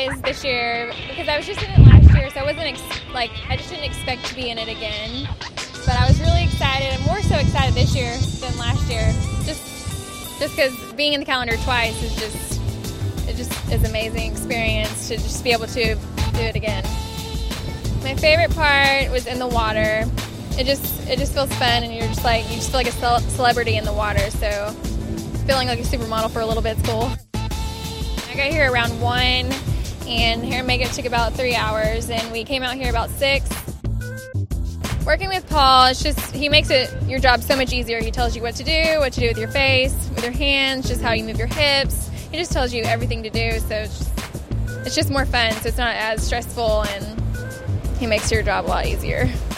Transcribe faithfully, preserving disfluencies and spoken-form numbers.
twice this year because I was just in it last year, so I wasn't ex- like I just didn't expect to be in it again. But I was really excited, and more so excited this year than last year. Just just because being in the calendar twice is just it just is an amazing experience to just be able to do it again. My favorite part was in the water. It just it just feels fun, and you're just like you just feel like a ce- celebrity in the water. So feeling like a supermodel for a little bit is cool. I got here around one, and here in Mega it took about three hours, and we came out here about six. Working with Paul, it's just he makes it your job so much easier. He tells you what to do, what to do with your face, with your hands, just how you move your hips. He just tells you everything to do, so it's just, it's just more fun. So it's not as stressful, and he makes your job a lot easier.